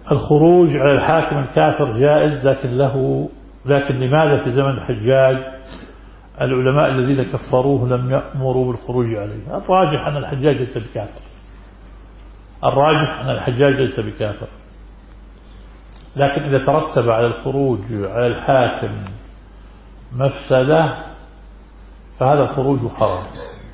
الخروج على الحاكم الكافر جائز، لكن لماذا في زمن الحجاج العلماء الذين كفروه لم يأمروا بالخروج عليه؟ الراجح أن الحجاج ليس بكافر، لكن إذا ترتب على الخروج على الحاكم مفسدة فهذا الخروج حرام.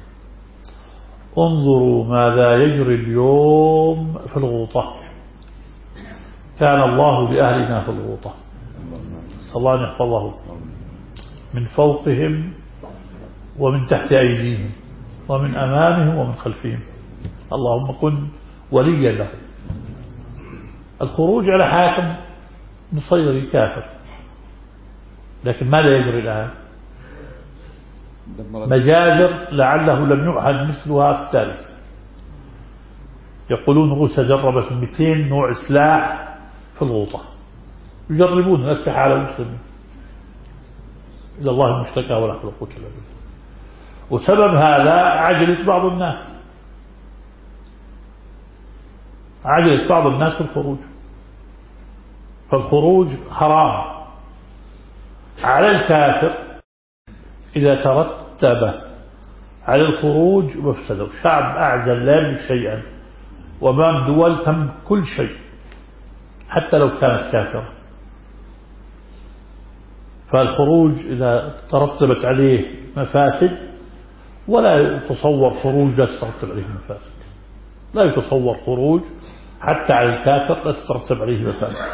انظروا ماذا يجري اليوم في الغوطة. كان الله لأهلنا في الغوطة، صلى الله أن يحفظه، من فوقهم ومن تحت أيديهم ومن أمامهم ومن خلفهم. اللهم كن وليا له. الخروج على حاكم نصير كافر، لكن ماذا يجري الآن؟ مجازر لعله لم يعهد مثلها في التاريخ. يقولون روسيا جربت 200 نوع سلاح في الغوطة، يجربون الأسلحة على المسلمين. إلى الله المشتكى ولا حول ولا قوة إلا بالله. وسبب هذا عجلة بعض الناس في الخروج. فالخروج حرام على الكافر إذا ترتب على الخروج مفسده. شعب أعزل لا يملك شيئا، وأمام دول تملك كل شيء حتى لو كانت كافرة. فالخروج إذا ترتبت عليه مفاسد، ولا يتصور خروج لا تترتب عليه مفاسد، لا يتصور خروج حتى على الكافر لا تترتب عليه مفاسد.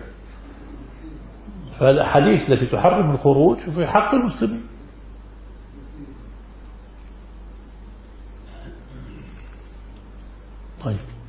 فالحديث التي تحرم الخروج في حق المسلمين. طيب.